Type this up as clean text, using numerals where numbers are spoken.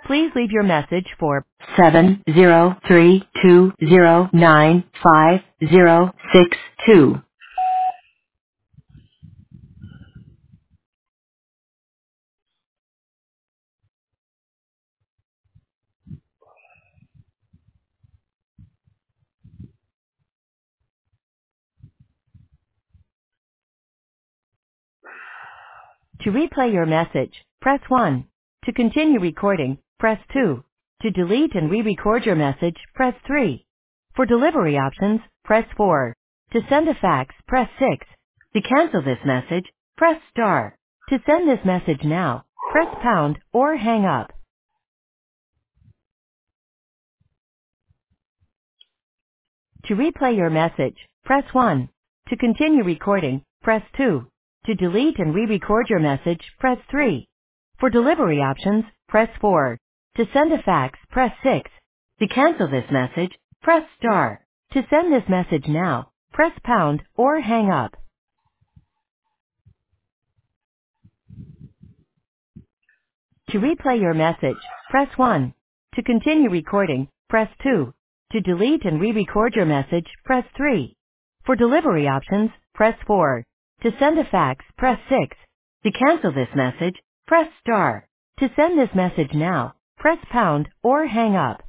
Please leave your message for 703-209-5062. To replay your message, press 1. To continue recording, press 2. To delete and re-record your message, press 3. For delivery options, press 4. To send a fax, press 6. To cancel this message, press star. To send this message now, press pound or hang up. To replay your message, press 1. To continue recording, press 2. To delete and re-record your message, press 3. For delivery options, press 4. To send a fax, press 6. To cancel this message, press star. To send this message now, press pound or hang up. To replay your message, press 1. To continue recording, press 2. To delete and re-record your message, press 3. For delivery options, press 4. To send a fax, press 6. To cancel this message, press star. To send this message now, press pound or hang up.